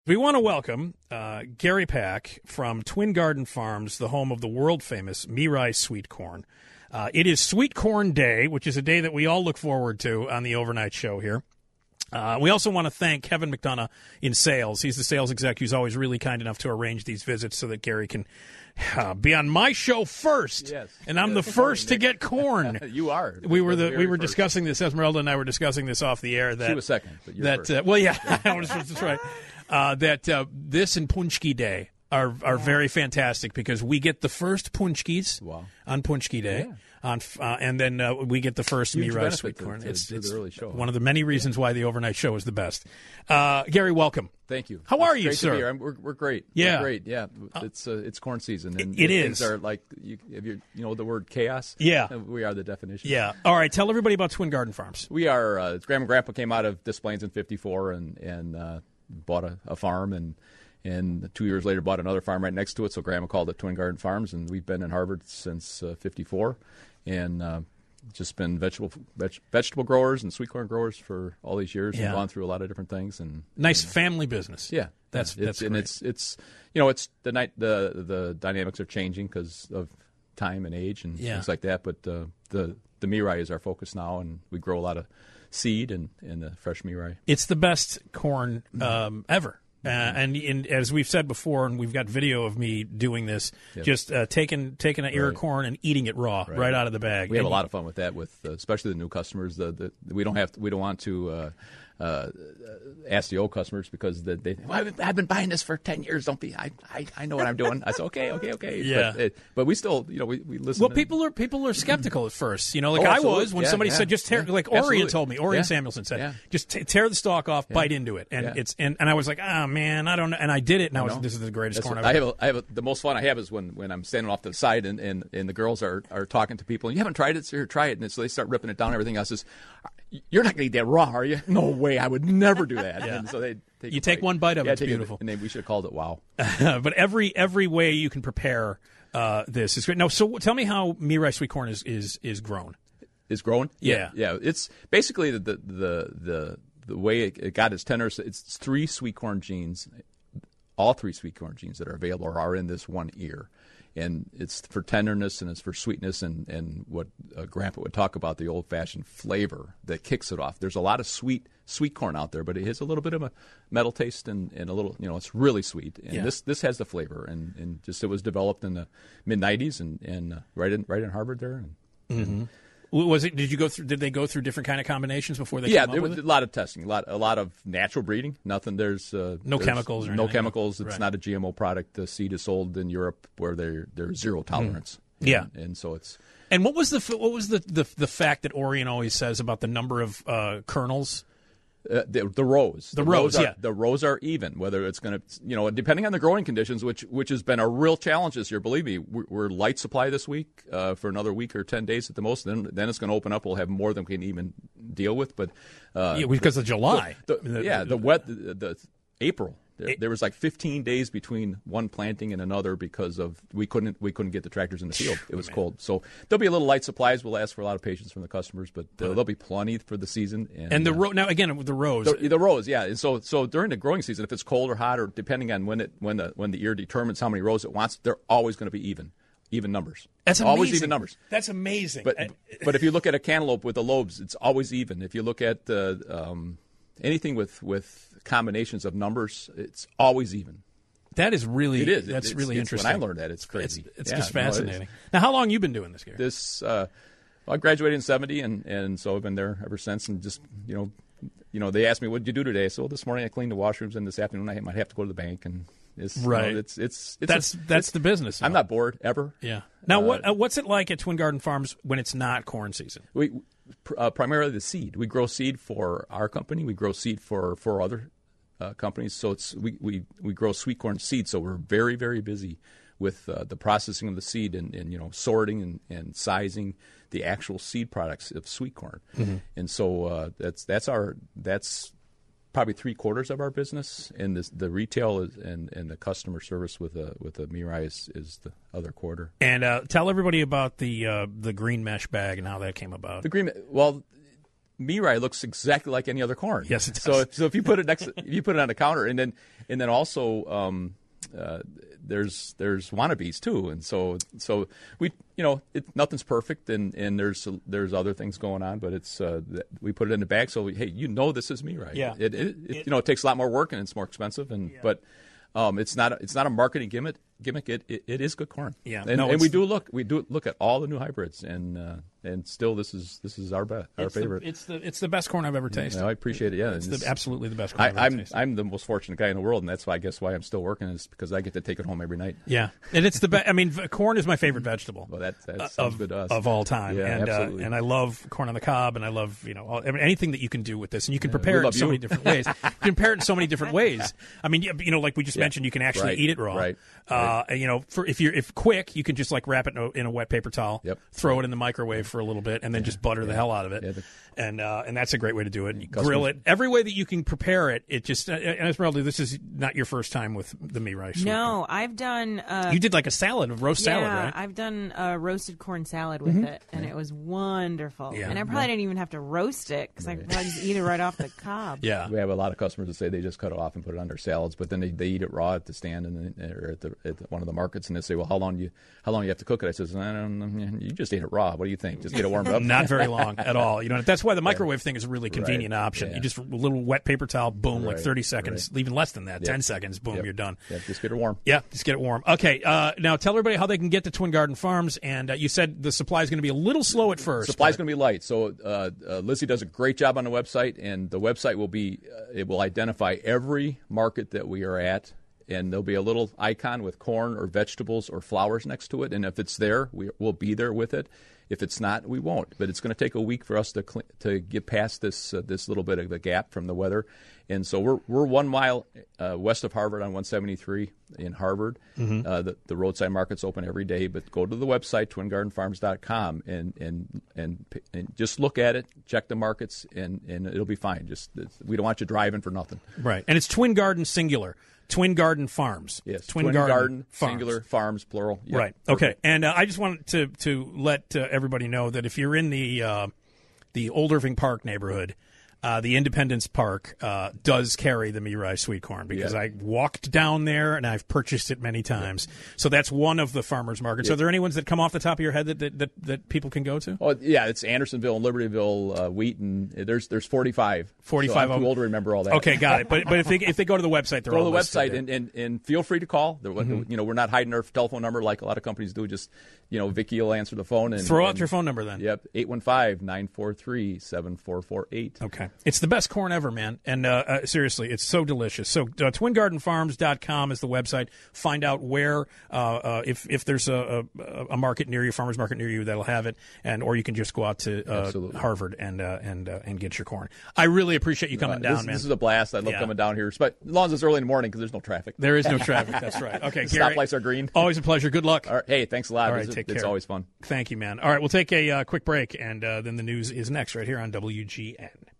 We want to welcome Gary Pack from Twin Garden Farms, the home of the world-famous Mirai sweet corn. It is Sweet Corn Day, which is a day that we all look forward to on the overnight show here. We also want to thank Kevin McDonough in sales. He's the sales exec who's always really kind enough to arrange these visits so that Gary can be on my show first. Yes. And I'm the first to get corn. You are. We were discussing this. Esmeralda and I were discussing this off the air. That she was second, but you're first. Well, yeah, that's right. That this and Punchki Day are very fantastic because we get the first Punchkis on Punchki Day, and then we get the first Mirai sweet corn. It's the early show. One of the many reasons why the overnight show is the best. Gary, welcome. Thank you. How are you, great sir? To be here. We're great. Yeah, we're great. Yeah, it's corn season, and it things is. are like you know the word chaos. Yeah, we are the definition. Yeah. All right, tell everybody about Twin Garden Farms. We are. Grandma and Grandpa came out of Des Plaines in '54 and bought a farm and 2 years later bought another farm right next to it. So Grandma called it Twin Garden Farms, and we've been in Harvard since '54, and just been vegetable growers and sweet corn growers for all these years, and gone through a lot of different things. And nice family business. Yeah, that's great. And it's the dynamics are changing because of time and age and things like that. But the Mirai is our focus now, and we grow a lot of seed and the fresh Mirai. It's the best corn ever. And as we've said before, and we've got video of me doing this, just taking an ear of corn and eating it raw right out of the bag. We have a lot of fun with that, with especially the new customers. We don't want to ask the old customers because I've been buying this for 10 years. Don't be. I know what I'm doing. I said okay. Yeah. But we still we listen. Well, people are skeptical at first. I was when somebody said just tear, like Orion told me. Orion Samuelson said just tear the stalk off, bite into it, and it's and I was like, oh man, I don't know, and I did it, and this is the greatest corn ever. I have the most fun I have is when I'm standing off to the side and the girls are talking to people and you haven't tried it, so here, try it, and so they start ripping it down and everything else. Says, you're not going to eat that raw, are you? No way, I would never do that. And so they take one bite of it. It's beautiful. And we should have called it wow. But every way you can prepare this is great. Now, so tell me how Mirai sweet corn is grown. Is grown? Yeah. It's basically the way it got its tenor. It's 3 sweet corn genes. All 3 sweet corn genes that are available are in this one ear. And it's for tenderness and it's for sweetness and what Grandpa would talk about, the old-fashioned flavor that kicks it off. There's a lot of sweet corn out there, but it has a little bit of a metal taste and a little, it's really sweet. And this has the flavor. And just it was developed in the mid-'90s and right in Harvard there. And Was it? Did they go through different kind of combinations before they? Yeah, came up there with was it? a lot of testing, a lot of natural breeding. Nothing. There's no chemicals or no anything. chemicals. It's Right. not a GMO product. The seed is sold in Europe where there's zero tolerance. Yeah, and so it's. And what was the fact that Orion always says about the number of kernels? The rows. The rows, are, the rows are even. Whether it's going to, depending on the growing conditions, which has been a real challenge this year. Believe me, we're light supply this week for another week or 10 days at the most. Then it's going to open up. We'll have more than we can even deal with. But because of July, the April. There was like 15 days between one planting and another because of we couldn't get the tractors in the field. It was cold. So there'll be a little light supplies. We'll ask for a lot of patience from the customers, but there'll be plenty for the season. And the now again with the rows, the rows, yeah. And so during the growing season, if it's cold or hot, or depending on when the ear determines how many rows it wants, they're always going to be even numbers. That's always amazing. even numbers. That's amazing. But if you look at a cantaloupe with the lobes, it's always even. If you look at anything with combinations of numbers, it's always even. That is really. It is. That's really interesting. When I learned that, it's crazy. It's just fascinating. Now, how long you been doing this, Gary? I graduated in '70, and so I've been there ever since. And just they asked me, "What did you do today?" So this morning I cleaned the washrooms, and this afternoon I might have to go to the bank. And it's right. It's that's the business. I'm not bored ever. Yeah. Now, what's it like at Twin Garden Farms when it's not corn season? We primarily the seed. We grow seed for our company. We grow seed for other companies. So we grow sweet corn seed. So we're very, very busy with the processing of the seed and sorting and sizing the actual seed products of sweet corn. Mm-hmm. And so that's probably 3/4 of our business, and the retail and the customer service with the Mirai is the other quarter. And tell everybody about the green mesh bag and how that came about. The green, well, Mirai looks exactly like any other corn. Yes, it does. So if you put it on the counter, and then also there's wannabes too, and so we nothing's perfect, and there's other things going on, but it's we put it in the bag, so hey, this is Mirai. Yeah. It takes a lot more work and it's more expensive, but it's not a marketing gimmick. It is good corn. Yeah, and we do look at all the new hybrids, and still this is our favorite. It's the best corn I've ever tasted. I appreciate it. Yeah, it's absolutely the best corn I've ever tasted. I'm the most fortunate guy in the world, and that's why I'm still working, is because I get to take it home every night. Yeah, and it's the best. I mean, corn is my favorite vegetable. Well, that sounds good to us. Of all time. Yeah, and absolutely. And I love corn on the cob, and I love anything that you can do with this, and you can prepare it in so many different ways. You can prepare it in so many different ways. I mean, like we just mentioned, you can actually eat it raw. Right. If quick, you can just like wrap it in a wet paper towel, throw it in the microwave for a little bit, and then just butter the hell out of it. And that's a great way to do it. You grill it. Every way that you can prepare it, it just and Esmeralda, this is not your first time with the Mirai. No, I've done. You did like a roast salad, right? I've done a roasted corn salad with it, and it was wonderful. Yeah. And I probably didn't even have to roast it because I could probably just eat it right off the cob. Yeah, we have a lot of customers that say they just cut it off and put it on their salads, but then they eat it raw at the stand or at one of the markets, and they say, "Well, how long do you have to cook it?" I says, "I don't know. You just eat it raw. What do you think? Just get it warmed up." Not very long at all. That's why the microwave thing is a really convenient option. Yeah. You just a little wet paper towel, boom, like 30 seconds, even less than that, 10 seconds, boom, you're done. Yeah, just get it warm. Yeah, just get it warm. Okay, now tell everybody how they can get to Twin Garden Farms, and you said the supply is going to be a little slow at first. Supply's going to be light, so Lizzie does a great job on the website, and the website will identify every market that we are at, and there'll be a little icon with corn or vegetables or flowers next to it, and if it's there, we'll be there with it. If it's not, we won't. But it's going to take a week for us to get past this little bit of the gap from the weather. And so we're 1 mile west of Harvard on 173 in Harvard. The roadside market's open every day. But go to the website, twingardenfarms.com, and just look at it, check the markets, and it'll be fine. We don't want you driving for nothing. Right. And it's Twin Garden singular. Twin Garden Farms. Yes, Twin Garden singular, farms plural. Yep. Right. Okay. And I just wanted to let everybody know that if you're in the Old Irving Park neighborhood, the Independence Park does carry the Mirai sweet corn because I walked down there and I've purchased it many times. So that's one of the farmers markets. Are there any ones that come off the top of your head that people can go to? Oh yeah, it's Andersonville and Libertyville, Wheaton. There's 45. 45. So I'm too old to remember all that. Okay, got it. But if they go to the website, they're go all to the listed website and feel free to call. We're not hiding our telephone number like a lot of companies do. Just Vicki will answer the phone and throw out your phone number then. Yep, 815-943-7448. Okay, it's the best corn ever, man. And seriously, it's so delicious. So twingardenfarms.com is the website. Find out where, if there's a market near you, farmer's market near you, that'll have it, or you can just go out to Harvard and get your corn. I really appreciate you coming down, man. This is a blast. I love coming down here, but as long as it's early in the morning because there's no traffic. There is no traffic. That's right. Okay, Gary. Stoplights are green. Always a pleasure. Good luck. All right, hey, thanks a lot. All right, take care. It's always fun. Thank you, man. All right, we'll take a quick break, and then the news is next right here on WGN.